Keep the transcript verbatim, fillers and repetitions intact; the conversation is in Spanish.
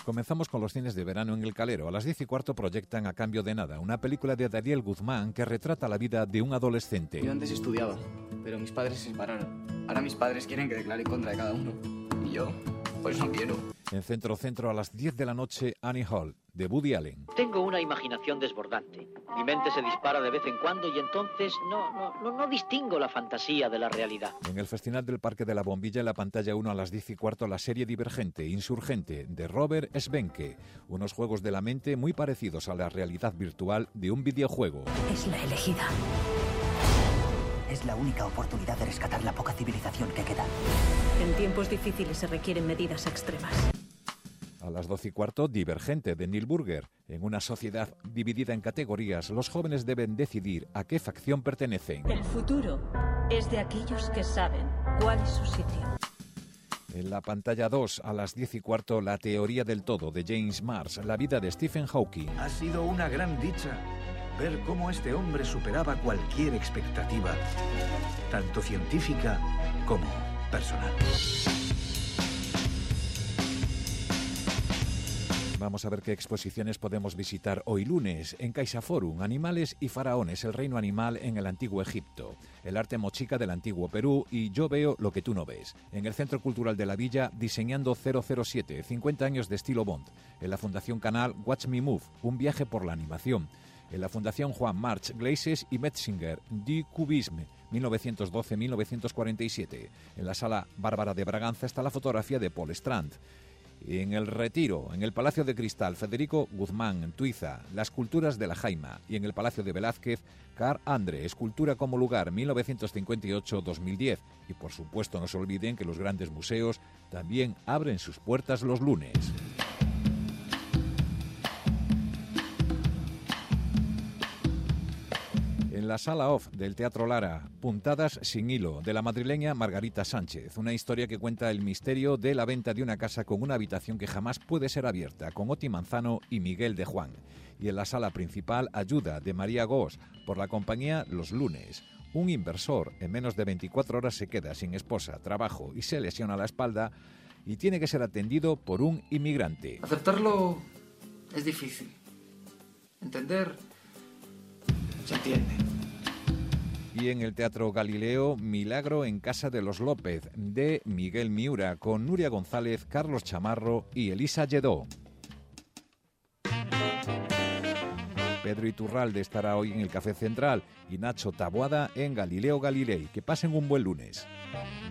Comenzamos con los cines de verano en El Calero. A las diez y cuarto proyectan A cambio de nada, una película de Daniel Guzmán que retrata la vida de un adolescente. Yo antes estudiaba, pero mis padres se separaron. Ahora mis padres quieren que declare en contra de cada uno. Y yo, pues no quiero. En Centro Centro, a las diez de la noche, Annie Hall, de Woody Allen. Tengo una imaginación desbordante. Mi mente se dispara de vez en cuando y entonces no, no, no, no distingo la fantasía de la realidad. En el Festival del Parque de la Bombilla, en la pantalla uno, a las diez y cuarto, la serie Divergente, Insurgente, de Robert Svenke. Unos juegos de la mente muy parecidos a la realidad virtual de un videojuego. Es la elegida. Es la única oportunidad de rescatar la poca civilización que queda. En tiempos difíciles se requieren medidas extremas. A las doce y cuarto, Divergente, de Neil Burger. En una sociedad dividida en categorías, los jóvenes deben decidir a qué facción pertenecen. El futuro es de aquellos que saben cuál es su sitio. En la pantalla dos, a las diez y cuarto, La teoría del todo, de James Marsh, la vida de Stephen Hawking. Ha sido una gran dicha ver cómo este hombre superaba cualquier expectativa, tanto científica como personal. Vamos a ver qué exposiciones podemos visitar hoy lunes. En CaixaForum, Animales y faraones, el reino animal en el antiguo Egipto. El arte mochica del antiguo Perú y Yo veo lo que tú no ves. En el Centro Cultural de la Villa, Diseñando cero cero siete, cincuenta años de estilo Bond. En la Fundación Canal, Watch Me Move, un viaje por la animación. En la Fundación Juan March, Glases y Metzinger, Du Cubisme, mil novecientos doce a mil novecientos cuarenta y siete. En la Sala Bárbara de Braganza está la fotografía de Paul Strand. En el Retiro, en el Palacio de Cristal, Federico Guzmán, Tuiza, las esculturas de la Jaima. Y en el Palacio de Velázquez, Carl Andre, Escultura como lugar, mil novecientos cincuenta y ocho a dos mil diez. Y por supuesto no se olviden que los grandes museos también abren sus puertas los lunes. En la Sala Off del Teatro Lara, Puntadas sin hilo, de la madrileña Margarita Sánchez. Una historia que cuenta el misterio de la venta de una casa con una habitación que jamás puede ser abierta, con Oti Manzano y Miguel de Juan. Y en la sala principal, Ayuda, de María Gos, por la compañía Los Lunes. Un inversor en menos de veinticuatro horas se queda sin esposa, trabajo y se lesiona la espalda y tiene que ser atendido por un inmigrante. Aceptarlo es difícil. Entender se entiende. Y en el Teatro Galileo, Milagro en Casa de los López, de Miguel Miura, con Nuria González, Carlos Chamarro y Elisa Lledó. Pedro Iturralde estará hoy en el Café Central y Nacho Taboada en Galileo Galilei. Que pasen un buen lunes.